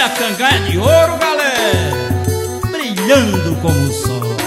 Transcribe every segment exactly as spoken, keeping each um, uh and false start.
a canganha de ouro, galera, brilhando como o sol.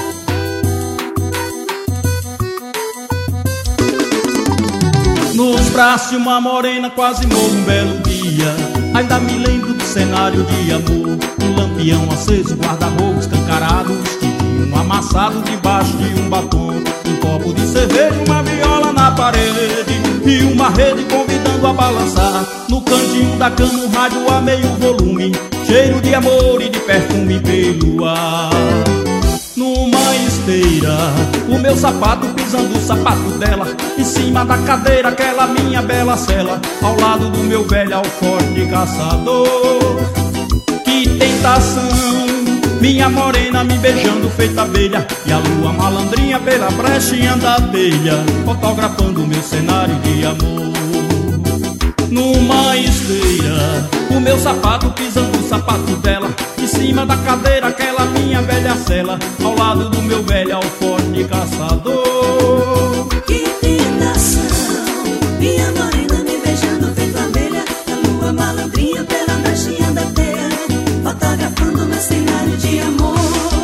Nos braços de uma morena quase morro um belo dia. Ainda me lembro do cenário de amor. Um lampião aceso, guarda-roupa escancarado, vestidinho amassado debaixo de um batom. Um copo de cerveja, uma viola na parede e uma rede convidando a balançar. No cantinho da cama um rádio a meio volume, cheiro de amor e de perfume pelo ar. Numa esteira, o meu sapato pisando o sapato dela, em cima da cadeira aquela minha bela cela, ao lado do meu velho alforje caçador. Que tentação, minha morena me beijando feita abelha, e a lua malandrinha pela brechinha da telha, fotografando o meu cenário de amor. Numa esteira, o meu sapato pisando o sapato dela, em cima da cadeira aquela minha velha cela, ao lado do meu velho alforje caçador. Que tentação, minha morena me beijando feito abelha, a lua malandrinha pela brechinha da telha, fotografando meu cenário de amor.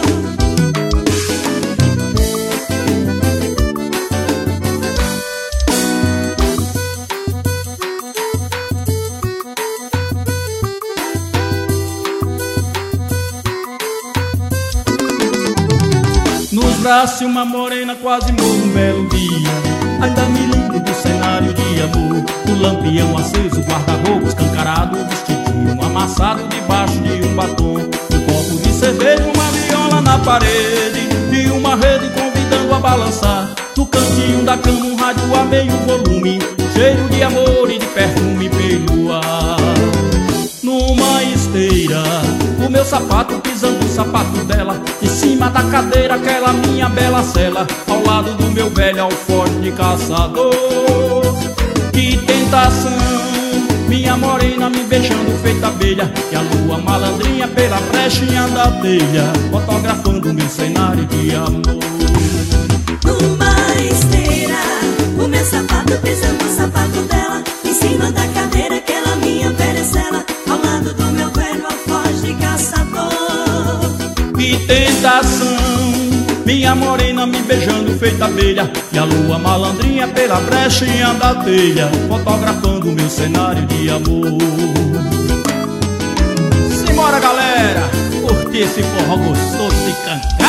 Nos braços uma morena quase morro um belo dia. Ainda me lembro do cenário de amor. O lampião aceso, guarda-roupa escancarado, vestidinho amassado debaixo de um batom. Um copo de cerveja, uma viola na parede e uma rede convidando a balançar. No cantinho da cama um rádio a meio volume, cheiro de amor e de perfume pelo ar. Numa esteira, o meu sapato pisando o sapato dela, em cima da cadeira aquela minha bela cela, ao lado do meu velho alforje caçador. Que tentação, minha morena me beijando feita abelha, e a lua malandrinha pela brechinha da telha, fotografando o meu cenário de amor. Numa esteira, o meu sapato pisando o sapato dela, em cima da cadeira aquela minha velha cela, ao lado do meu velho alforje caçador. Que tentação, minha morena me beijando feita abelha, e a lua malandrinha pela brechinha da telha, fotografando o meu cenário de amor. Simbora, galera, curtir esse forró gostoso de cantar.